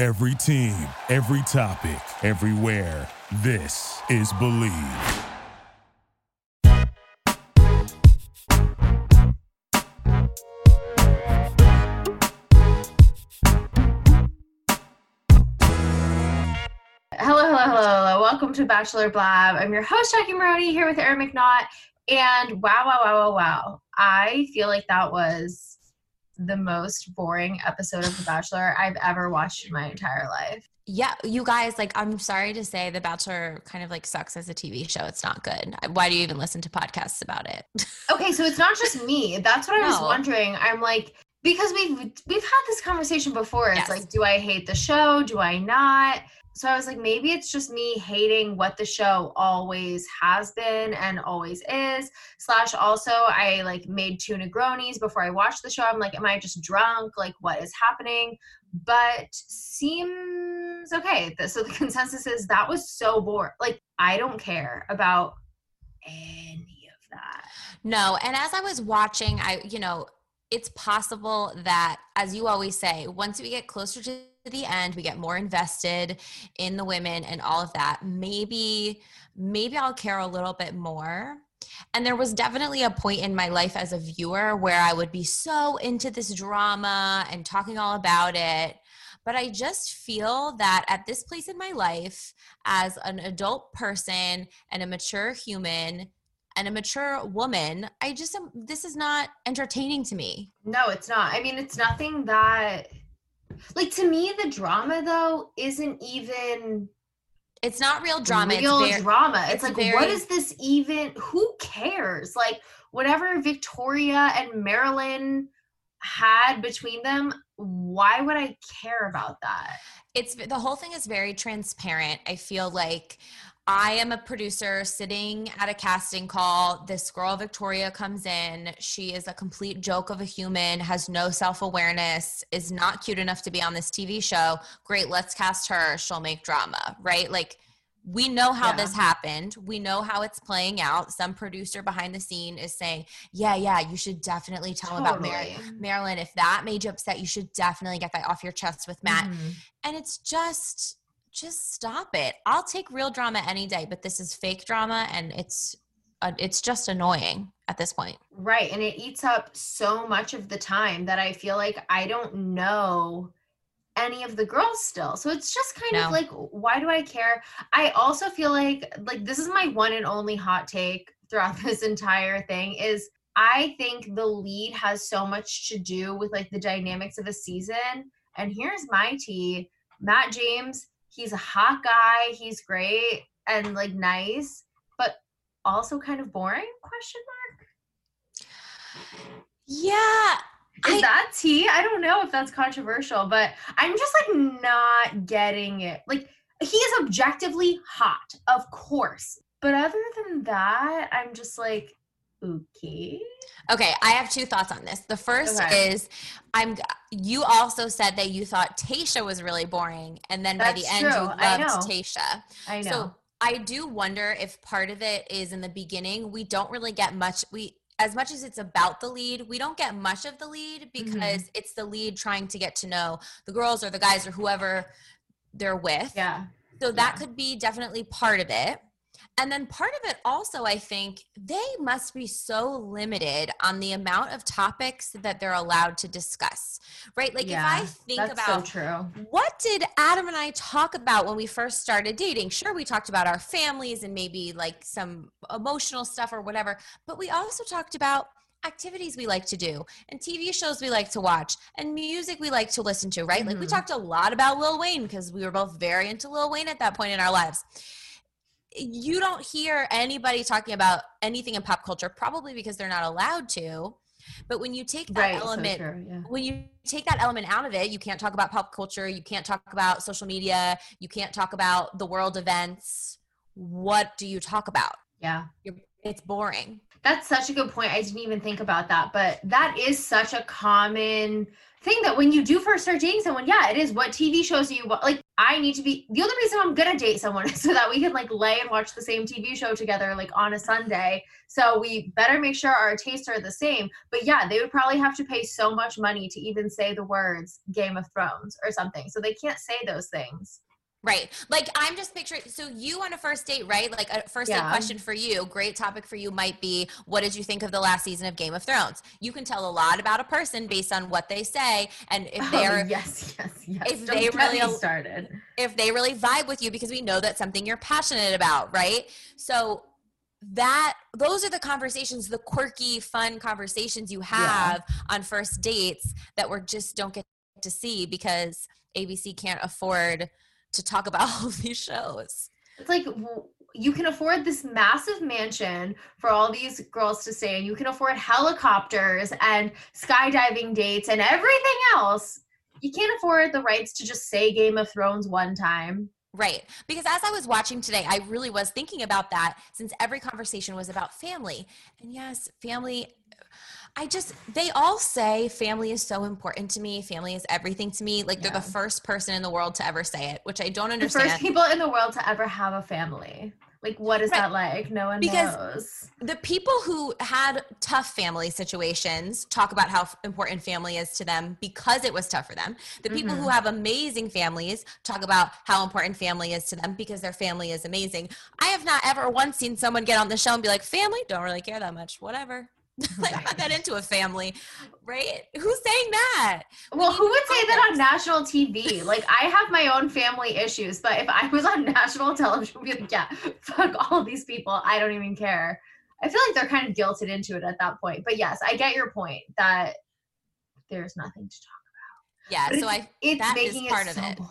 Every team, every topic, everywhere. This is Believe. Hello. Welcome to Bachelor Blab. I'm your host, Jackie Maroney, here with Aaron McNaught. And wow. I feel like that was the most boring episode of The Bachelor I've ever watched in my entire life. Yeah, you guys, I'm sorry to say The Bachelor kind of sucks as a TV show. It's not good. Why do you even listen to podcasts about it? Okay, so it's not just me. That's what I was wondering. I'm like, because we've had this conversation before. It's like, do I hate the show? Do I not? So I was like, maybe it's just me hating what the show always has been and always is. / also, I made 2 Negronis before I watched the show. I'm like, am I just drunk? What is happening? But seems okay. So the consensus is that was so boring. I don't care about any of that. No, and as I was watching, it's possible that, as you always say, once we get closer to the end, we get more invested in the women and all of that. Maybe I'll care a little bit more. And there was definitely a point in my life as a viewer where I would be so into this drama and talking all about it. But I just feel that at this place in my life, as an adult person and a mature human and a mature woman, this is not entertaining to me. No, it's not. I mean, it's nothing that, to me, the drama, though, isn't even... It's not real drama. Drama. It's what is this even? Who cares? Whatever Victoria and Marilyn had between them, why would I care about that? The whole thing is very transparent. I feel like I am a producer sitting at a casting call. This girl, Victoria, comes in. She is a complete joke of a human, has no self-awareness, is not cute enough to be on this TV show. Great, let's cast her. She'll make drama, right? We know how this happened. We know how it's playing out. Some producer behind the scene is saying, yeah, you should definitely tell him about Marilyn. If that made you upset, you should definitely get that off your chest with Matt. Mm-hmm. And it's just stop it. I'll take real drama any day, but this is fake drama, and it's just annoying at this point. Right, and it eats up so much of the time that I feel like I don't know any of the girls still. So it's just kind of why do I care? I also feel like this is my one and only hot take throughout this entire thing is I think the lead has so much to do with the dynamics of a season. And here's my tea. Matt James, he's a hot guy. He's great and nice, but also kind of boring, ? Yeah. Is that tea? I don't know if that's controversial, but I'm just not getting it. He is objectively hot, of course. But other than that, I'm just okay. Okay, I have 2 thoughts on this. The first is you also said that you thought Tayshia was really boring, and then by the end you loved Tayshia. I know. So I do wonder if part of it is in the beginning we don't really get much as much as it's about the lead, we don't get much of the lead because it's the lead trying to get to know the girls or the guys or whoever they're with. Yeah. So that could be definitely part of it. And then part of it also, I think, they must be so limited on the amount of topics that they're allowed to discuss, right? If I think about so true. What did Adam and I talk about when we first started dating? Sure, we talked about our families and maybe some emotional stuff or whatever, but we also talked about activities we like to do and TV shows we like to watch and music we like to listen to, right? We talked a lot about Lil Wayne because we were both very into Lil Wayne at that point in our lives. You don't hear anybody talking about anything in pop culture, probably because they're not allowed to. But when you take that element, when you take that element out of it, you can't talk about pop culture. You can't talk about social media. You can't talk about the world events. What do you talk about? Yeah. It's boring. That's such a good point. I didn't even think about that, but that is such a common thing that when you do first start dating someone, it is what TV shows do you watch. I need to be, the only reason I'm gonna date someone is so that we can like lay and watch the same TV show together like on a Sunday. So we better make sure our tastes are the same. But yeah, they would probably have to pay so much money to even say the words Game of Thrones or something. So they can't say those things. Right. Like I'm just picturing, so you on a first date, right? Like a first date question for you, great topic for you might be, what did you think of the last season of Game of Thrones? You can tell a lot about a person based on what they say. And if they're, if they really started, if they really vibe with you, because we know that's something you're passionate about, right? So those are the conversations, the quirky, fun conversations you have on first dates that we just don't get to see because ABC can't afford to talk about all of these shows. It's like you can afford this massive mansion for all these girls to stay in. You can afford helicopters and skydiving dates and everything else. You can't afford the rights to just say Game of Thrones one time. Right. Because as I was watching today, I really was thinking about that since every conversation was about family. And yes, family, they all say family is so important to me. Family is everything to me. Like they're the first person in the world to ever say it, which I don't understand. The first people in the world to ever have a family. Like, what is that like? No one knows. The people who had tough family situations talk about how important family is to them because it was tough for them. The people who have amazing families talk about how important family is to them because their family is amazing. I have not ever once seen someone get on the show and be like, family, don't really care that much, whatever. Like, I'm not that into a family, right? Who's saying that? Well, who would say that on national TV? Like, I have my own family issues, but if I was on national television, I'd be like, yeah, fuck all these people. I don't even care. I feel like they're kind of guilted into it at that point. But yes, I get your point that there's nothing to talk about. Yeah, so it's making it so boring.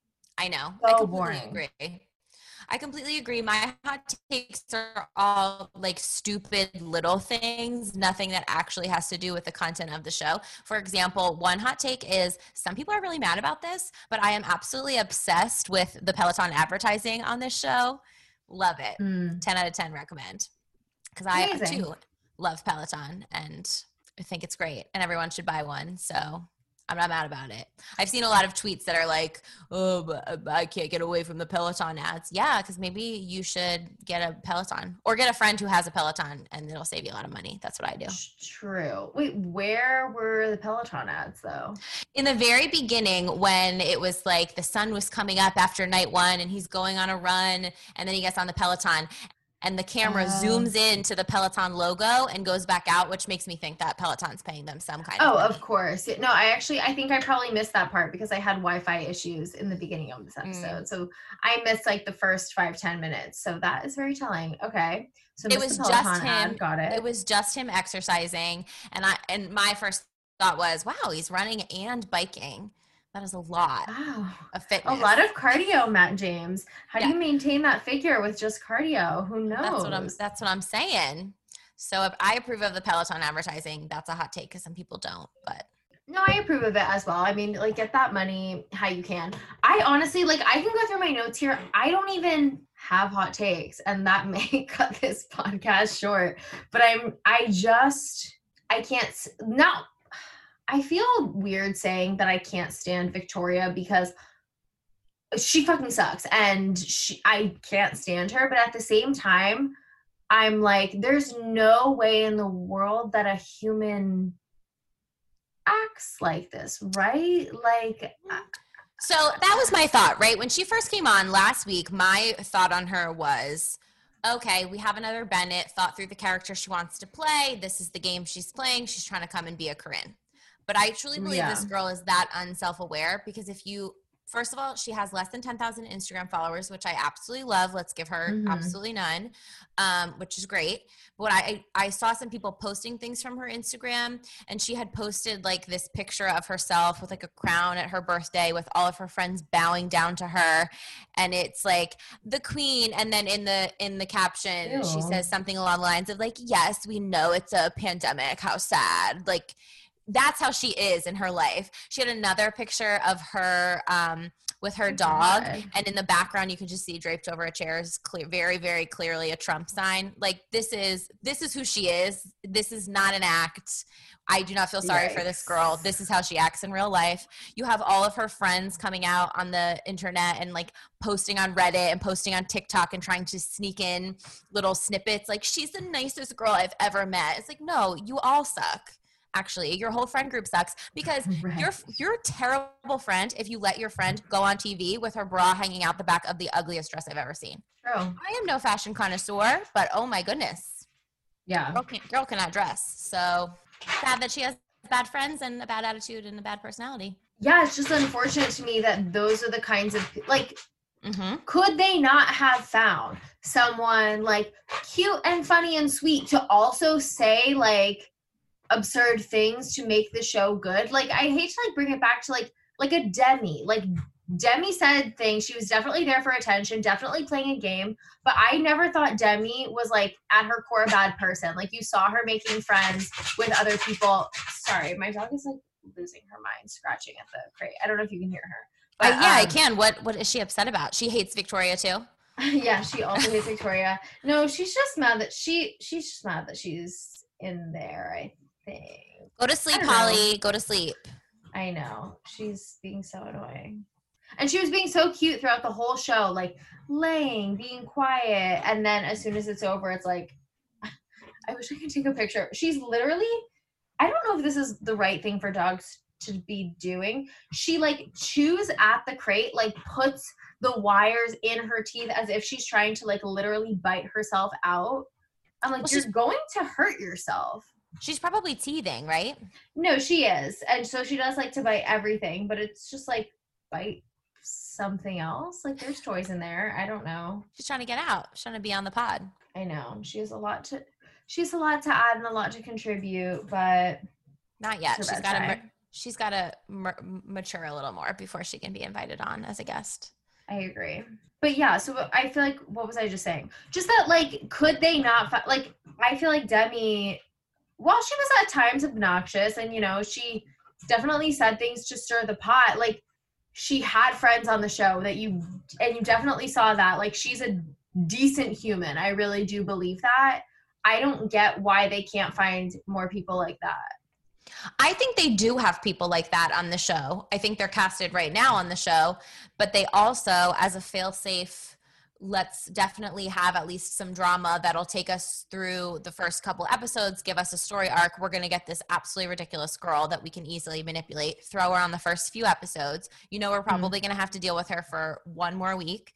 I know. So I completely boring. agree. I completely agree. My hot takes are all like stupid little things, nothing that actually has to do with the content of the show. For example, one hot take is some people are really mad about this, but I am absolutely obsessed with the Peloton advertising on this show. Love it. 10 out of 10 recommend. Because I too love Peloton and I think it's great and everyone should buy one. So I'm not mad about it. I've seen a lot of tweets that are like, oh, but I can't get away from the Peloton ads. Yeah, because maybe you should get a Peloton or get a friend who has a Peloton and it'll save you a lot of money. That's what I do. True. Wait, where were the Peloton ads though? In the very beginning when it was like the sun was coming up after night one and he's going on a run and then he gets on the Peloton. And the camera zooms into the Peloton logo and goes back out, which makes me think that Peloton's paying them some kind of money. Of course. No, I think I probably missed that part because I had Wi-Fi issues in the beginning of this episode. So I missed like the first 5-10 minutes. So that is very telling. Okay. So it was just him. Ad. Got it. It was just him exercising. And my first thought was, wow, he's running and biking. That is a lot of fitness. A lot of cardio, Matt James. How do you maintain that figure with just cardio? Who knows? That's what I'm saying. So if I approve of the Peloton advertising, that's a hot take because some people don't. But no, I approve of it as well. I mean, like, get that money how you can. I honestly, like, I can go through my notes here. I don't even have hot takes, and that may cut this podcast short. But I feel weird saying that I can't stand Victoria because she fucking sucks and I can't stand her. But at the same time, I'm like, there's no way in the world that a human acts like this, right? Like, so that was my thought, right? When she first came on last week, my thought on her was, okay, we have another Bennett, thought through the character she wants to play. This is the game she's playing. She's trying to come and be a Corinne. But I truly believe this girl is that unself-aware because first of all, she has less than 10,000 Instagram followers, which I absolutely love. Let's give her absolutely none, which is great. But I saw some people posting things from her Instagram, and she had posted like this picture of herself with like a crown at her birthday with all of her friends bowing down to her. And it's like the queen. And then in the caption, she says something along the lines of like, yes, we know it's a pandemic. How sad. Like, that's how she is in her life. She had another picture of her with her dog, and in the background you can just see draped over a chair is clear, very, very clearly a Trump sign. Like this is who she is. This is not an act. I do not feel sorry for this girl. This is how she acts in real life. You have all of her friends coming out on the internet and like posting on Reddit and posting on TikTok and trying to sneak in little snippets. Like, she's the nicest girl I've ever met. It's like, no, you all suck. Actually, your whole friend group sucks because you're a terrible friend if you let your friend go on TV with her bra hanging out the back of the ugliest dress I've ever seen. True. I am no fashion connoisseur, but oh my goodness. Yeah. Girl cannot dress. So sad that she has bad friends and a bad attitude and a bad personality. Yeah, it's just unfortunate to me that those are the kinds of, like, could they not have found someone like cute and funny and sweet to also say like absurd things to make the show good? Like, I hate to like bring it back to like a Demi. Like, Demi said things. She was definitely there for attention, definitely playing a game. But I never thought Demi was like at her core a bad person. Like, you saw her making friends with other people. Sorry, my dog is like losing her mind, scratching at the crate. I don't know if you can hear her. But, yeah, I can. What is she upset about? She hates Victoria too. Yeah, she also hates Victoria. No, she's just mad that she's just mad that she's in there, I think. Go to sleep, Holly. Go to sleep. I know. She's being so annoying. And she was being so cute throughout the whole show, like laying, being quiet. And then as soon as it's over, it's like, I wish I could take a picture. She's literally, I don't know if this is the right thing for dogs to be doing. She like chews at the crate, like puts the wires in her teeth as if she's trying to like literally bite herself out. I'm like, you're going to hurt yourself. She's probably teething, right? No, she is. And so she does like to bite everything, but it's just like bite something else. Like, there's toys in there. I don't know. She's trying to get out. She's trying to be on the pod. I know. She has a lot to add and a lot to contribute, but not yet. She's got to mature a little more before she can be invited on as a guest. I agree. But yeah, so I feel like, what was I just saying? Just that, like, could they not, like, I feel like Demi, while she was at times obnoxious and, you know, she definitely said things to stir the pot, like, she had friends on the show that you definitely saw that. Like, she's a decent human. I really do believe that. I don't get why they can't find more people like that. I think they do have people like that on the show. I think they're casted right now on the show, but they also, as a fail-safe, let's definitely have at least some drama that'll take us through the first couple episodes, give us a story arc. We're going to get this absolutely ridiculous girl that we can easily manipulate, throw her on the first few episodes. You know, we're probably going to have to deal with her for one more week.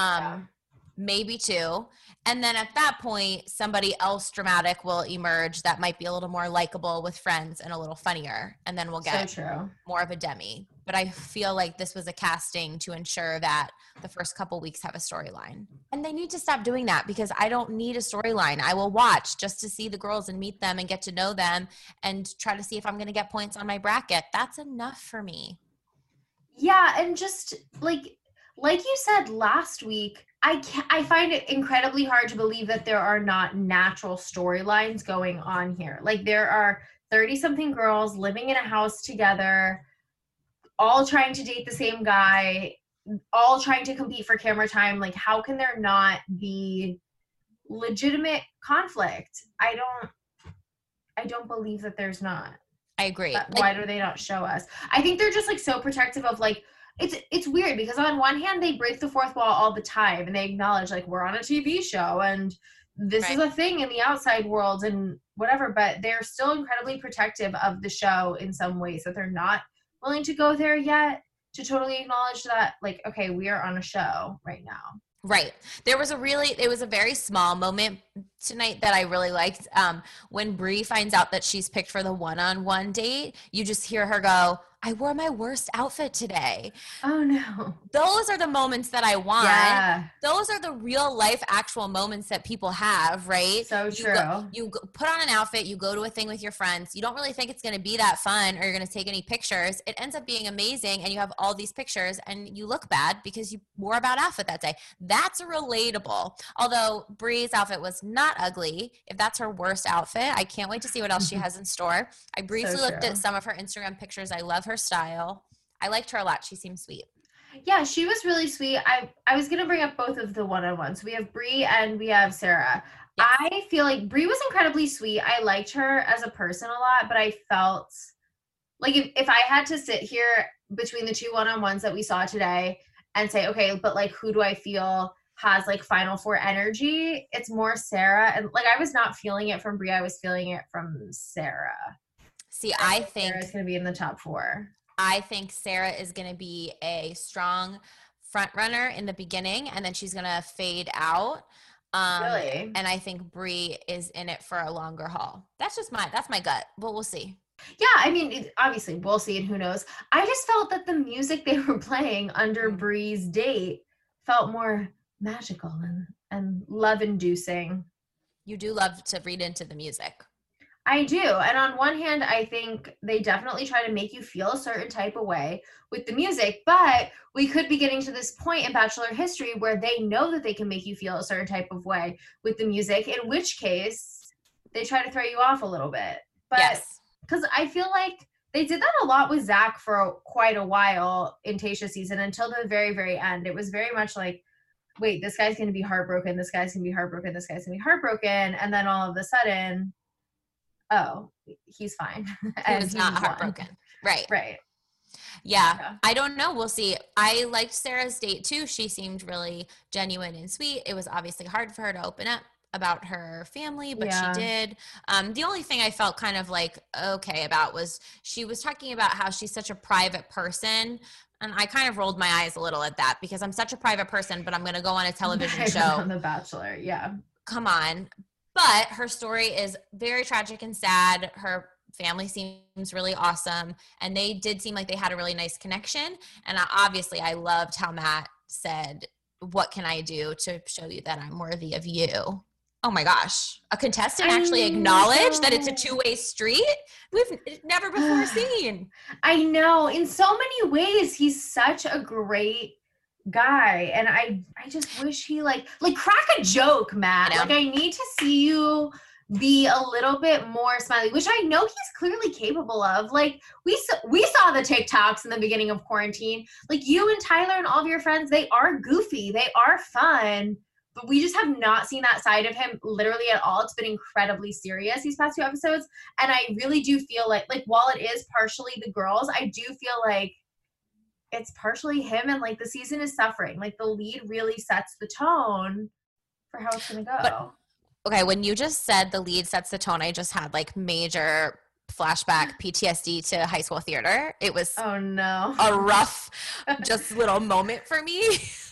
Maybe two. And then at that point, somebody else dramatic will emerge that might be a little more likable with friends and a little funnier. And then we'll get more of a Demi. But I feel like this was a casting to ensure that the first couple weeks have a storyline. And they need to stop doing that because I don't need a storyline. I will watch just to see the girls and meet them and get to know them and try to see if I'm going to get points on my bracket. That's enough for me. Yeah, and just like you said last week, I find it incredibly hard to believe that there are not natural storylines going on here. Like, there are 30-something girls living in a house together, all trying to date the same guy, all trying to compete for camera time. Like, how can there not be legitimate conflict? I don't believe that there's not. I agree. Why do they not show us? I think they're just like so protective of like, it's weird because on one hand they break the fourth wall all the time and they acknowledge like we're on a TV show and this is a thing in the outside world and whatever, but they're still incredibly protective of the show in some ways that they're not willing to go there yet to totally acknowledge that like, okay, we are on a show right now. Right. It was a very small moment tonight that I really liked. When Bri finds out that she's picked for the one-on-one date, you just hear her go, I wore my worst outfit today. Oh no. Those are the moments that I want. Yeah. Those are the real life actual moments that people have, right? So true. You put on an outfit, you go to a thing with your friends. You don't really think it's going to be that fun or you're going to take any pictures. It ends up being amazing and you have all these pictures and you look bad because you wore a bad outfit that day. That's relatable. Although Bri's outfit was not not ugly. If that's her worst outfit, I can't wait to see what else she has in store. I briefly looked at some of her Instagram pictures. I love her style. I liked her a lot. She seems sweet. Yeah, she was really sweet. I was going to bring up both of the one-on-ones. We have Brie and we have Sarah. Yes. I feel like Brie was incredibly sweet. I liked her as a person a lot, but I felt like if I had to sit here between the two one-on-ones that we saw today and say, okay, but like who do I feel has like Final Four energy, it's more Sarah. And like I was not feeling it from Brie, I was feeling it from Sarah. See, I think Sarah's going to be in the top 4. I think Sarah is going to be a strong front runner in the beginning, and then she's going to fade out. Really? And I think Brie is in it for a longer haul. That's my gut, but we'll see. Yeah, I mean, obviously we'll see, and who knows. I just felt that the music they were playing under Brie's date felt more magical and love-inducing. You do love to read into the music. I do. And on one hand, I think they definitely try to make you feel a certain type of way with the music, but we could be getting to this point in Bachelor history where they know that they can make you feel a certain type of way with the music, in which case they try to throw you off a little bit. But yes. Because I feel like they did that a lot with Zach for quite a while in Tayshia's season until the very, very end. It was very much like, wait, this guy's going to be heartbroken. This guy's going to be heartbroken. This guy's going to be heartbroken. And then all of a sudden, oh, he's fine. He was not heartbroken. Right. Right. Yeah. I don't know. We'll see. I liked Sarah's date too. She seemed really genuine and sweet. It was obviously hard for her to open up about her family, but she did. The only thing I felt kind of like okay about was she was talking about how she's such a private person. And I kind of rolled my eyes a little at that because I'm such a private person, but I'm going to go on a television show. On The Bachelor. Yeah. Come on. But her story is very tragic and sad. Her family seems really awesome. And they did seem like they had a really nice connection. And obviously I loved how Matt said, what can I do to show you that I'm worthy of you? Oh my gosh. A contestant actually acknowledged that it's a two-way street? We've never before seen. I know. In so many ways, he's such a great guy. And I just wish he like crack a joke, Matt. Like I need to see you be a little bit more smiley, which I know he's clearly capable of. Like we saw the TikToks in the beginning of quarantine. Like you and Tyler and all of your friends, they are goofy. They are fun. But we just have not seen that side of him literally at all. It's been incredibly serious these past 2 episodes. And I really do feel like while it is partially the girls, I do feel like it's partially him and like the season is suffering. Like the lead really sets the tone for how it's going to go. But, okay, when you just said the lead sets the tone, I just had like major flashback PTSD to high school theater. It was oh no, a rough just little moment for me.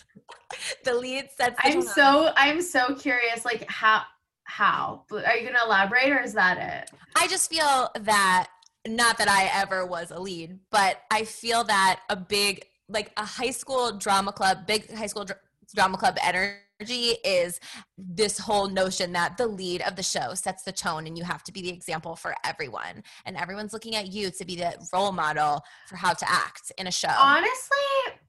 The lead sets the tone. I'm so curious, like how are you gonna elaborate, or is that it? I just feel that, not that I ever was a lead, but I feel that a big high school drama club, big high school drama club energy is this whole notion that the lead of the show sets the tone and you have to be the example for everyone, and everyone's looking at you to be the role model for how to act in a show. Honestly,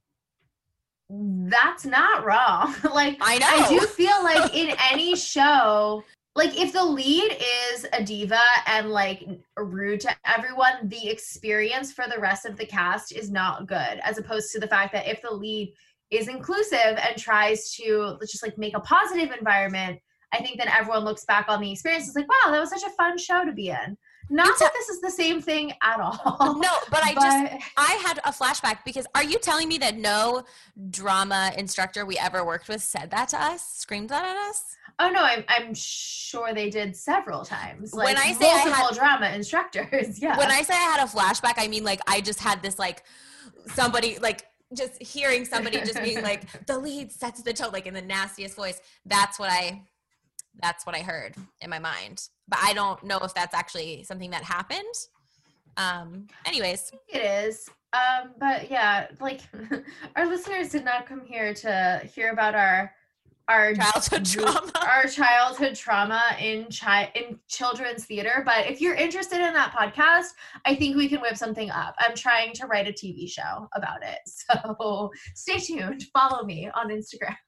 that's not wrong. Like I know. I do feel like in any show, like if the lead is a diva and like rude to everyone, the experience for the rest of the cast is not good, as opposed to the fact that if the lead is inclusive and tries to just like make a positive environment, I think then everyone looks back on the experience and is like, wow, that was such a fun show to be in. Not that this is the same thing at all. No, but I had a flashback because are you telling me that no drama instructor we ever worked with said that to us, screamed that at us? Oh no, I'm sure they did several times. Like when I say multiple drama instructors, yeah. When I say I had a flashback, I mean like I just had this like somebody like just hearing somebody just being like the lead sets the tone like in the nastiest voice. That's what I heard in my mind. But I don't know if that's actually something that happened. Anyways. It is. But yeah, like our listeners did not come here to hear about our childhood trauma. Our childhood trauma in children's theater. But if you're interested in that podcast, I think we can whip something up. I'm trying to write a TV show about it. So stay tuned. Follow me on Instagram.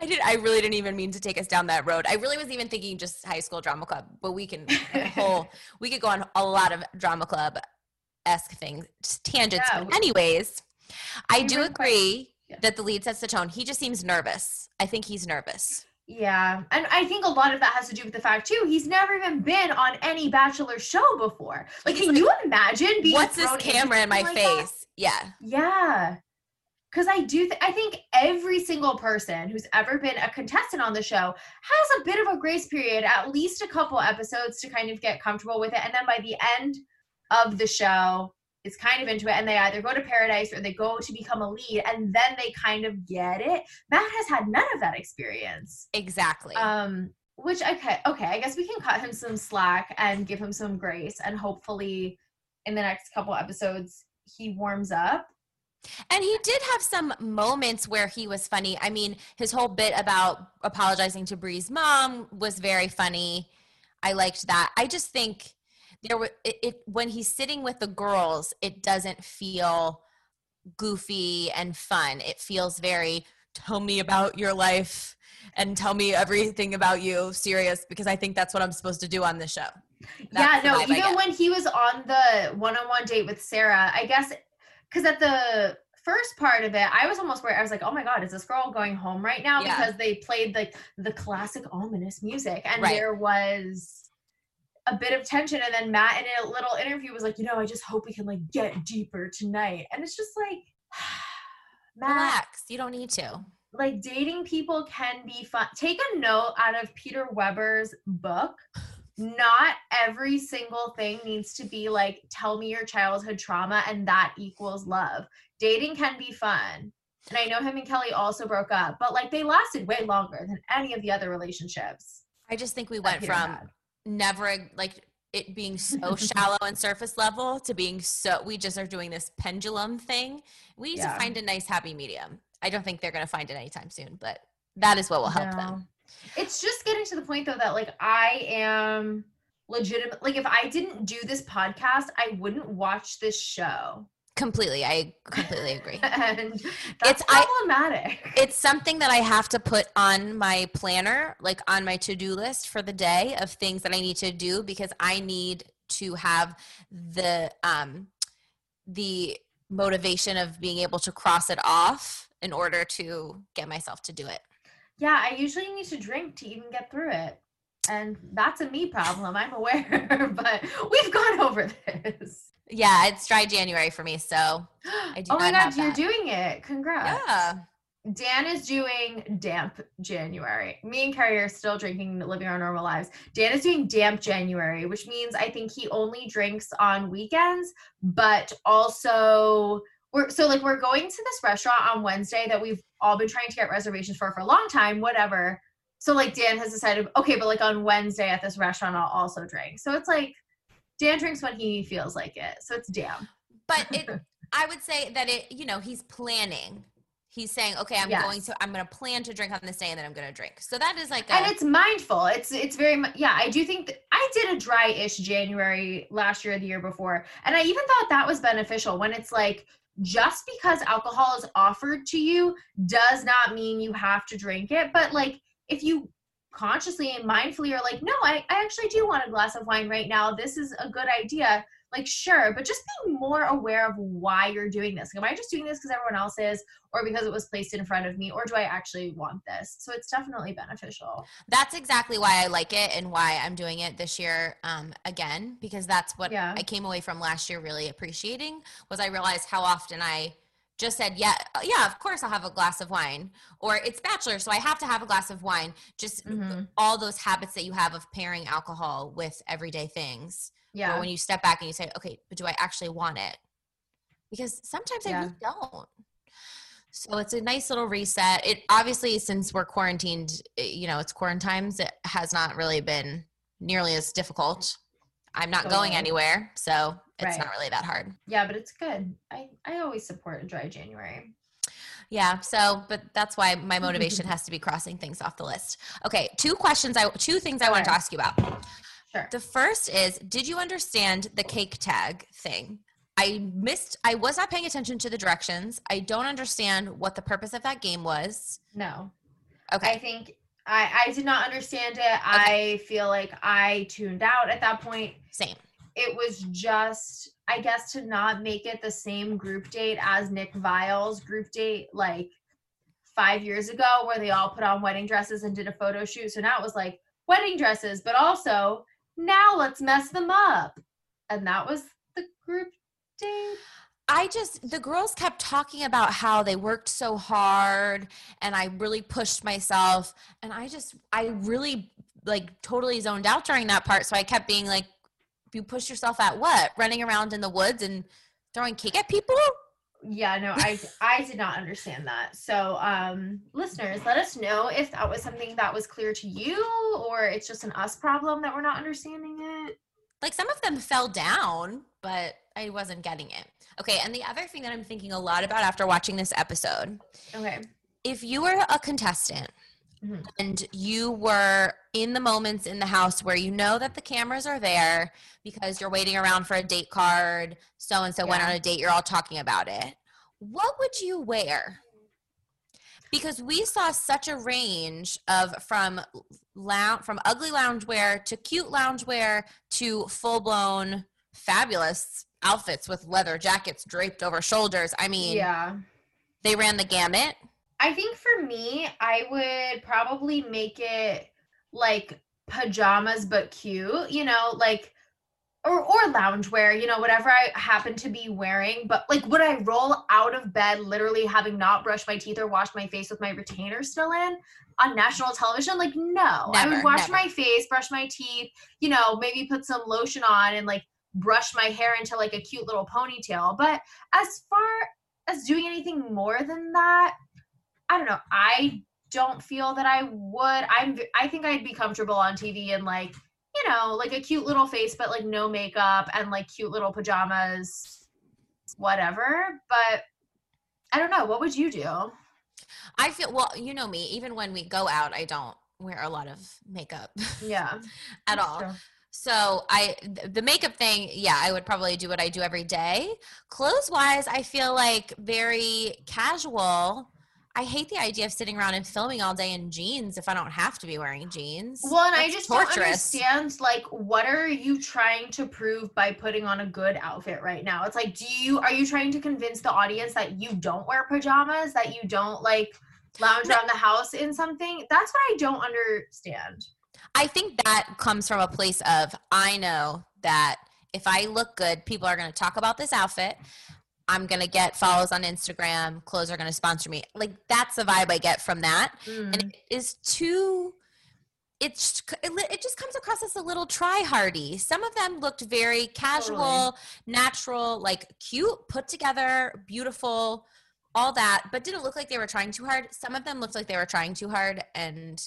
I really didn't even mean to take us down that road. I really was even thinking just high school drama club, but we can we could go on a lot of drama club-esque things, just tangents. Yeah, but anyways, I do agree that the lead sets the tone. He just seems nervous. I think he's nervous. Yeah. And I think a lot of that has to do with the fact too, he's never even been on any Bachelor show before. Like, can you imagine being what's this camera in my face? Yeah. Yeah. Because I think every single person who's ever been a contestant on the show has a bit of a grace period, at least a couple episodes to kind of get comfortable with it. And then by the end of the show, it's kind of into it, and they either go to Paradise or they go to become a lead, and then they kind of get it. Matt has had none of that experience. Exactly. Which, okay, I guess we can cut him some slack and give him some grace, and hopefully in the next couple episodes he warms up. And he did have some moments where he was funny. I mean, his whole bit about apologizing to Bree's mom was very funny. I liked that. I just think when he's sitting with the girls, it doesn't feel goofy and fun. It feels very, tell me about your life and tell me everything about you, serious, because I think that's what I'm supposed to do on this show. Even when he was on the one-on-one date with Sarah, I guess, because at the first part of it, I was almost worried. I was like, oh my God, is this girl going home right now? Yeah. Because they played the classic ominous music, and there was a bit of tension. And then Matt in a little interview was like, I just hope we can like get deeper tonight. And it's just like, Matt, relax. You don't need to. Like, dating people can be fun. Take a note out of Peter Weber's book. Not every single thing needs to be like, tell me your childhood trauma and that equals love. Dating can be fun. And I know him and Kelly also broke up, but like they lasted way longer than any of the other relationships. I just think we went from never like it being so shallow and surface level to being we just are doing this pendulum thing. We need to find a nice happy medium. I don't think they're going to find it anytime soon, but that is what will help them. It's just getting to the point though that like I am legitimate. Like if I didn't do this podcast, I wouldn't watch this show. Completely. I completely agree. And that's problematic. It's something that I have to put on my planner, like on my to-do list for the day of things that I need to do, because I need to have the motivation of being able to cross it off in order to get myself to do it. Yeah, I usually need to drink to even get through it. And that's a me problem, I'm aware, but we've gone over this. Yeah, it's dry January for me, so I do Oh my God, you're doing it. Congrats. Yeah. Dan is doing damp January. Me and Carrie are still drinking, living our normal lives. Dan is doing damp January, which means I think he only drinks on weekends, but also we're going to this restaurant on Wednesday that we've all been trying to get reservations for a long time, whatever. So like Dan has decided, okay, but like on Wednesday at this restaurant, I'll also drink. So it's like Dan drinks when he feels like it. So it's damn. But I would say that he's planning. He's saying, okay, I'm going to plan to drink on this day and then I'm going to drink. So that is like and it's mindful. It's very, I do think that I did a dry-ish January last year or the year before. And I even thought that was beneficial when it's like, just because alcohol is offered to you does not mean you have to drink it. But like, if you consciously and mindfully are like, no, I actually do want a glass of wine right now, this is a good idea. Like, sure, but just being more aware of why you're doing this. Like, am I just doing this because everyone else is, or because it was placed in front of me, or do I actually want this? So it's definitely beneficial. That's exactly why I like it and why I'm doing it this year again, because that's what I came away from last year really appreciating, was I realized how often I just said, yeah, of course I'll have a glass of wine, or it's Bachelor, so I have to have a glass of wine. Just all those habits that you have of pairing alcohol with everyday things. Yeah. Or when you step back and you say, okay, but do I actually want it? Because sometimes I really don't. So it's a nice little reset. It obviously, since we're quarantined, it's quarantimes, it has not really been nearly as difficult. I'm not going anywhere, so it's not really that hard. Yeah, but it's good. I always support a dry January. Yeah, but that's why my motivation has to be crossing things off the list. Okay, two things I want to ask you about. Sure. The first is, did you understand the cake tag thing? I was not paying attention to the directions. I don't understand what the purpose of that game was. No. Okay. I think I did not understand it. Okay. I feel like I tuned out at that point. Same. It was just, I guess, to not make it the same group date as Nick Viall's group date, like 5 years ago, where they all put on wedding dresses and did a photo shoot. So now it was like wedding dresses, but also now let's mess them up. And that was the group date. The girls kept talking about how they worked so hard and I really pushed myself. And I really like totally zoned out during that part. So I kept being like, you push yourself at what? Running around in the woods and throwing cake at people? Yeah, no, I did not understand that. So, listeners, let us know if that was something that was clear to you or it's just an us problem that we're not understanding it. Like some of them fell down, but I wasn't getting it. Okay, and the other thing that I'm thinking a lot about after watching this episode. Okay. If you were a contestant and you were in the moments in the house where you know that the cameras are there because you're waiting around for a date card, so-and-so went on a date, you're all talking about it, what would you wear? Because we saw such a range of from ugly loungewear to cute loungewear to full-blown fabulous outfits with leather jackets draped over shoulders. I mean, they ran the gamut. I think for me, I would probably make it like pajamas but cute, you know, like or loungewear, you know, whatever I happen to be wearing. But like, would I roll out of bed literally having not brushed my teeth or washed my face with my retainer still in on national television? Like, no. I would wash my face, brush my teeth, you know, maybe put some lotion on and like brush my hair into like a cute little ponytail. But as far as doing anything more than that, I don't know. I don't feel that I would. I think I'd be comfortable on TV and like, you know, like a cute little face, but like no makeup and like cute little pajamas, whatever. But I don't know. What would you do? I feel, well, you know me, even when we go out, I don't wear a lot of makeup. Yeah. At all. True. So the makeup thing, yeah, I would probably do what I do every day. Clothes wise, I feel like very casual. I hate the idea of sitting around and filming all day in jeans if I don't have to be wearing jeans. Well, and I just don't understand, like, what are you trying to prove by putting on a good outfit right now? It's like, are you trying to convince the audience that you don't wear pajamas, that you don't, like, lounge around the house in something? That's what I don't understand. I think that comes from a place of, I know that if I look good, people are going to talk about this outfit. I'm going to get follows on Instagram. Clothes are going to sponsor me. Like, that's the vibe I get from that. And it is it just comes across as a little try-hardy. Some of them looked very casual, natural, like cute, put together, beautiful, all that, but didn't look like they were trying too hard. Some of them looked like they were trying too hard, and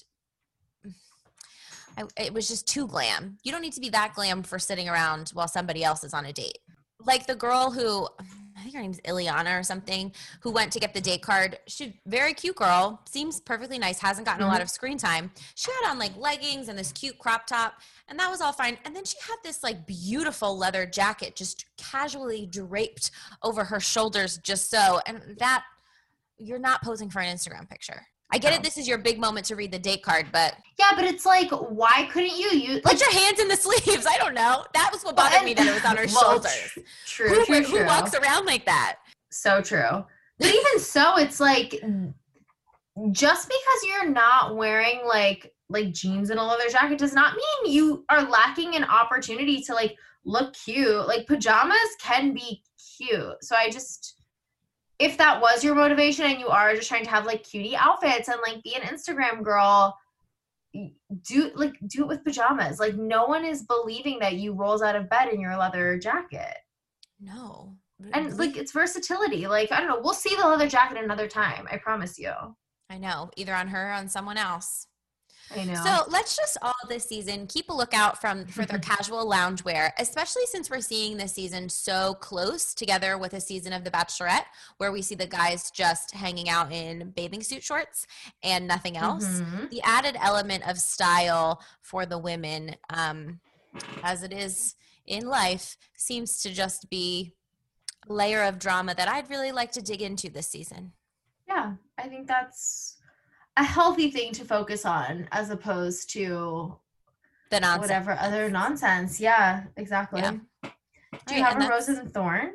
it was just too glam. You don't need to be that glam for sitting around while somebody else is on a date. Like the girl who, I think her name's Ileana or something, who went to get the date card. She's a very cute girl, seems perfectly nice, hasn't gotten a lot of screen time. She had on like leggings and this cute crop top, and that was all fine. And then she had this like beautiful leather jacket just casually draped over her shoulders just so. And that, you're not posing for an Instagram picture. I get it. This is your big moment to read the date card, but yeah, but it's like, why couldn't you use put your hands in the sleeves? I don't know. That was what bothered me, that it was on her shoulders. True. Who walks around like that? So true. But even so, it's like, just because you're not wearing like jeans and a leather jacket does not mean you are lacking an opportunity to like look cute. Like pajamas can be cute. So if that was your motivation and you are just trying to have like cutie outfits and like be an Instagram girl, do it with pajamas. Like no one is believing that you rolls out of bed in your leather jacket. No. And like it's versatility. Like, I don't know, we'll see the leather jacket another time. I promise you. I know, either on her or on someone else. I know. So let's just all this season keep a lookout for their casual loungewear, especially since we're seeing this season so close together with a season of The Bachelorette, where we see the guys just hanging out in bathing suit shorts and nothing else. The added element of style for the women, as it is in life, seems to just be a layer of drama that I'd really like to dig into this season. Yeah, I think that's a healthy thing to focus on as opposed to the nonsense. Whatever other nonsense. Yeah, exactly. Yeah. Do you have a rose and thorn?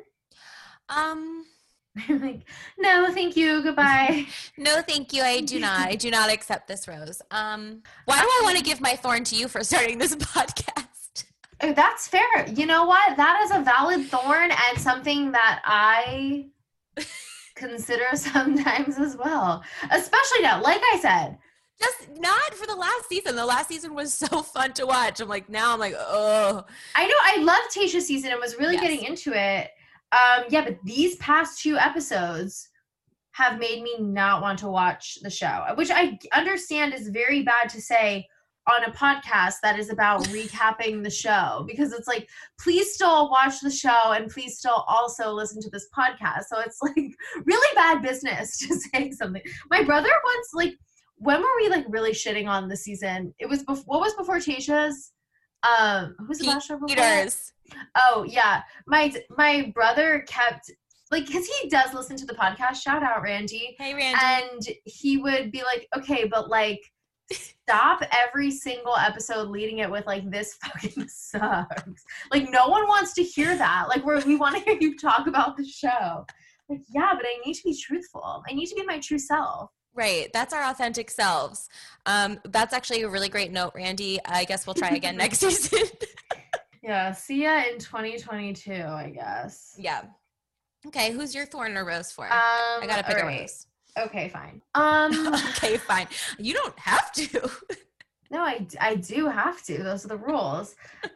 Like, no, thank you. Goodbye. No, thank you. I do not. I do not accept this rose. Why do I want to give my thorn to you for starting this podcast? That's fair. You know what? That is a valid thorn and something that I consider sometimes as well. Especially now, like I said. Just not for the last season. The last season was so fun to watch. I'm like, oh. I know. I loved Tayshia's season and was really getting into it. Yeah, but these past 2 episodes have made me not want to watch the show, which I understand is very bad to say on a podcast that is about recapping the show, because it's like, please still watch the show and please still also listen to this podcast. So it's like really bad business to say something. My brother once, like, when were we like really shitting on the season? It was what was before Tayshia's? Who's the Bachelor before? Peters. Oh yeah, my brother kept, like, because he does listen to the podcast. Shout out Randy. Hey Randy. And he would be like, okay, but like, stop every single episode leading it with like, this fucking sucks. Like, no one wants to hear that. Like, we want to hear you talk about the show. Like, yeah, but I need to be truthful. I need to be my true self. Right. That's our authentic selves. That's actually a really great note, Randy. I guess we'll try again next season. Yeah. See ya in 2022, I guess. Yeah. Okay. Who's your thorn or rose for? I got to pick a rose. Okay, fine. Okay, fine. You don't have to. No, I do have to. Those are the rules.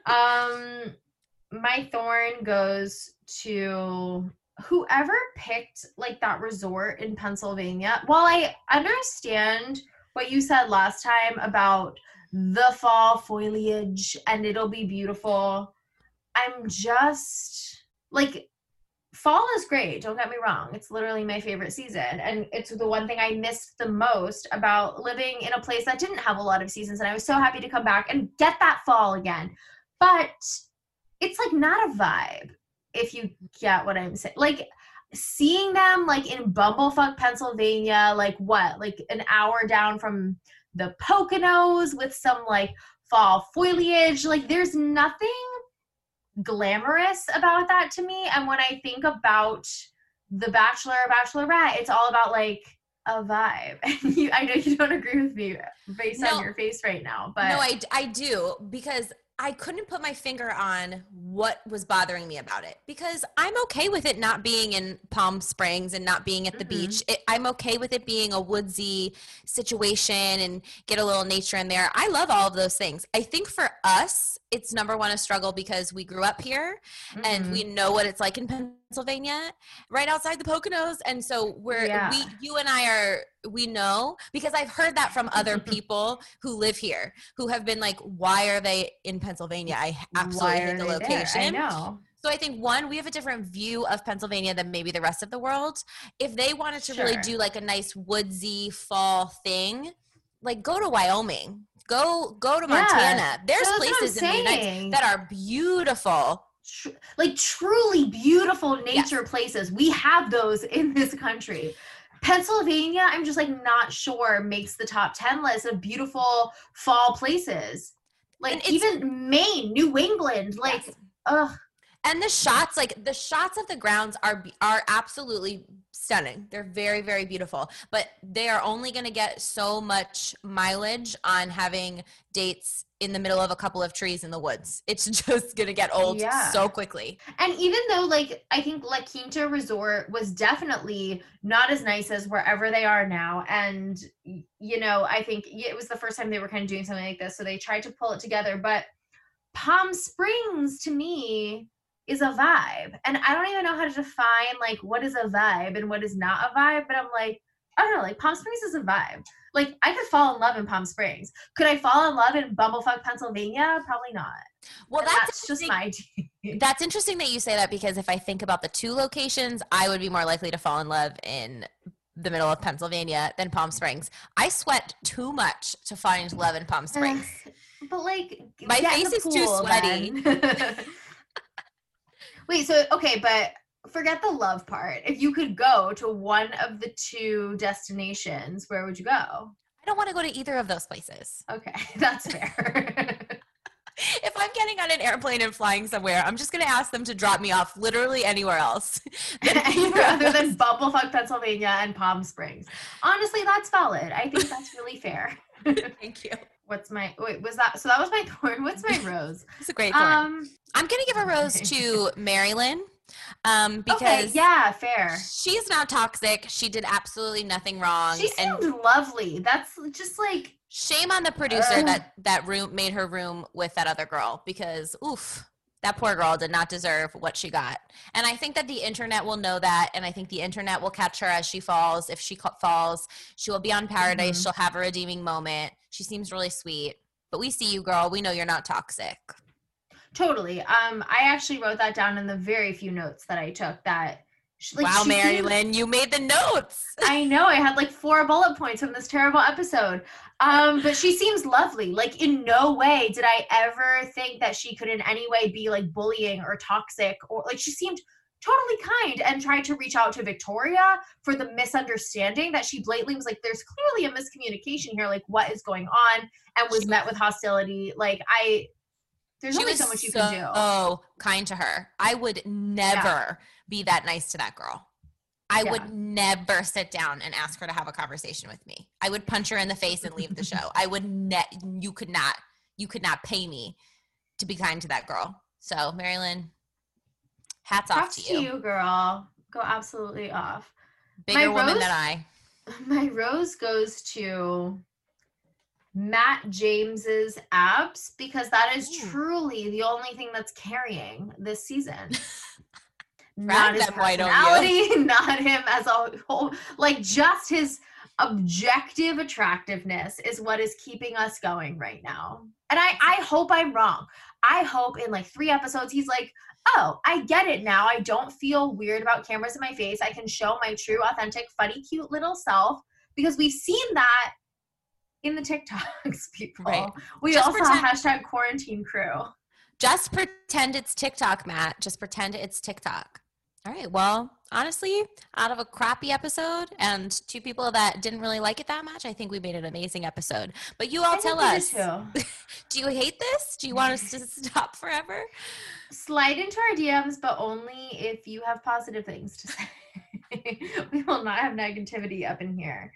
My thorn goes to whoever picked like that resort in Pennsylvania. While I understand what you said last time about the fall foliage and it'll be beautiful, I'm just like, fall is great, don't get me wrong. It's literally my favorite season, and it's the one thing I missed the most about living in a place that didn't have a lot of seasons, and I was so happy to come back and get that fall again. But it's like not a vibe, if you get what I'm saying. Like, seeing them like in Bumblefuck, Pennsylvania, like what, like an hour down from the Poconos with some like fall foliage, like there's nothing glamorous about that to me. And when I think about The Bachelor, Bachelorette, it's all about like a vibe. And I know you don't agree with me based on your face right now, but no, I do, because I couldn't put my finger on what was bothering me about it, because I'm okay with it not being in Palm Springs and not being at the beach. I'm okay with it being a woodsy situation and get a little nature in there. I love all of those things. I think for us, it's number one a struggle because we grew up here and we know what it's like in Pennsylvania, right outside the Poconos. And so you and I we know, because I've heard that from other people who live here who have been like, why are they in Pennsylvania? I absolutely hate the location. I know. So I think, one, we have a different view of Pennsylvania than maybe the rest of the world. If they wanted to really do like a nice woodsy fall thing, like go to Wyoming, go to Montana. There's places in the United States that are beautiful. Like truly beautiful nature places. We have those in this country. Pennsylvania, I'm just like not sure makes the top 10 list of beautiful fall places. Like even Maine, New England, like, ugh. And the shots of the grounds are absolutely stunning. They're very, very beautiful, but they are only going to get so much mileage on having dates in the middle of a couple of trees in the woods. It's just going to get old so quickly. And even though like, I think La Quinta Resort was definitely not as nice as wherever they are now. And, you know, I think it was the first time they were kind of doing something like this. So they tried to pull it together, but Palm Springs to me is a vibe. And I don't even know how to define like what is a vibe and what is not a vibe, but I'm like, I don't know, like Palm Springs is a vibe. Like I could fall in love in Palm Springs. Could I fall in love in Bumblefuck, Pennsylvania? Probably not. Well, that's just my idea. That's interesting that you say that, because if I think about the two locations, I would be more likely to fall in love in the middle of Pennsylvania than Palm Springs. I sweat too much to find love in Palm Springs. But like my face is too sweaty. Wait, so, okay, but forget the love part. If you could go to one of the two destinations, where would you go? I don't want to go to either of those places. Okay, that's fair. If I'm getting on an airplane and flying somewhere, I'm just going to ask them to drop me off literally anywhere else. Other than Bumblefuck, Pennsylvania and Palm Springs. Honestly, that's valid. I think that's really fair. Thank you. That was my thorn. What's my rose? It's a great thorn. I'm going to give a rose to Marilyn. Because okay, yeah, fair. She's not toxic. She did absolutely nothing wrong. She seemed lovely. That's just like, shame on the producer that room made her room with that other girl, because that poor girl did not deserve what she got. And I think that the internet will know that, and I think the internet will catch her as she falls. If she falls, she will be on Paradise. She'll have a redeeming moment. She seems really sweet. But we see you, girl. We know you're not toxic. Totally. I actually wrote that down in the very few notes that I took. Wow, Marilyn, you made the notes. I know. I had like 4 bullet points from this terrible episode. But she seems lovely. Like, in no way did I ever think that she could in any way be like bullying or toxic, or like, she seemed totally kind and tried to reach out to Victoria for the misunderstanding that she blatantly was like, there's clearly a miscommunication here. Like, what is going on? And was met with hostility. Like, there's only so much you can do. Oh, kind to her. I would never be that nice to that girl. I would never sit down and ask her to have a conversation with me. I would punch her in the face and leave the show. I would you could not pay me to be kind to that girl. So, Marilyn, hats off to you. To you, girl. Go absolutely off. Bigger woman than I. My rose goes to Matt James's abs, because that is truly the only thing that's carrying this season. Not his personality, not him as a whole, like, just his objective attractiveness is what is keeping us going right now. And I hope I'm wrong. I hope in like 3 episodes he's like, oh, I get it now. I don't feel weird about cameras in my face. I can show my true, authentic, funny, cute little self, because we've seen that in the TikToks, people. Right. We just also have #quarantine_crew. Just pretend it's TikTok, Matt. Just pretend it's TikTok. All right. Well, honestly, out of a crappy episode and 2 people that didn't really like it that much, I think we made an amazing episode. But you all tell us, do you hate this? Do you want us to stop forever? Slide into our DMs, but only if you have positive things to say. We will not have negativity up in here.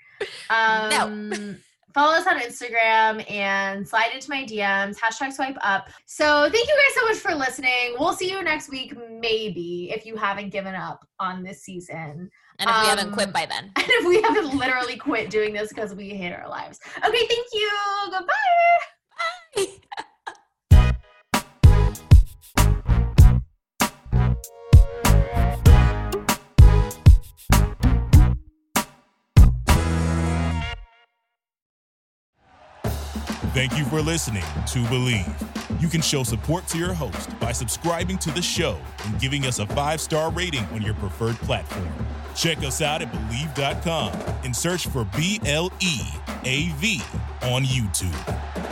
No. Follow us on Instagram and slide into my DMs, #SwipeUp. So thank you guys so much for listening. We'll see you next week, maybe, if you haven't given up on this season. And if we haven't quit by then. And if we haven't literally quit doing this because we hate our lives. Okay, thank you. Goodbye. Bye. Thank you for listening to Believe. You can show support to your host by subscribing to the show and giving us a 5-star rating on your preferred platform. Check us out at Believe.com and search for BLEAV on YouTube.